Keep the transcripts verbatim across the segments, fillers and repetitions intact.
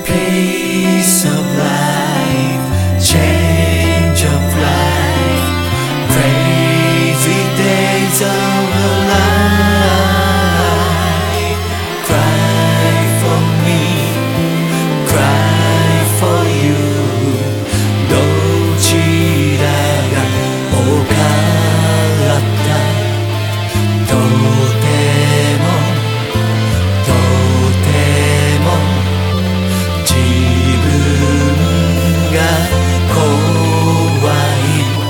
Pace of life, change of life, crazy days of a life. Cry for me, cry for you. どちらが多かったとてもとても自分が怖い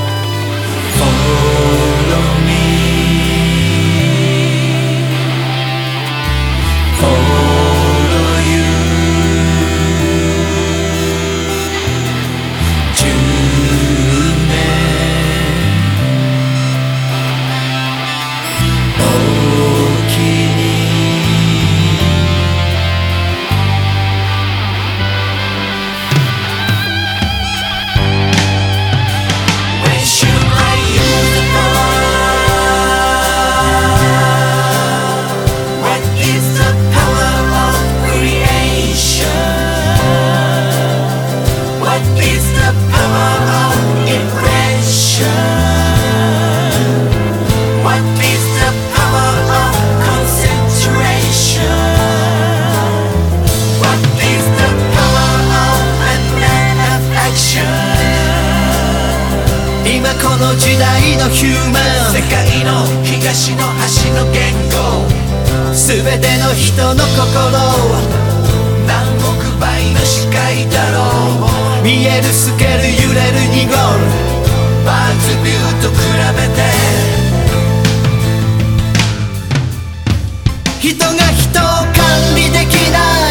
Follow me Follow you じゅうねんおおきにWhen should I use the power? What is the power of creation? What is the power of impression? What is the power of concentration? What is the power of a man of action? 今この時代のヒューマン世界の東の端の言語全ての人の心何億倍の視界だろう見える透ける揺れる濁るバーズビューと比べて人が人を管理できない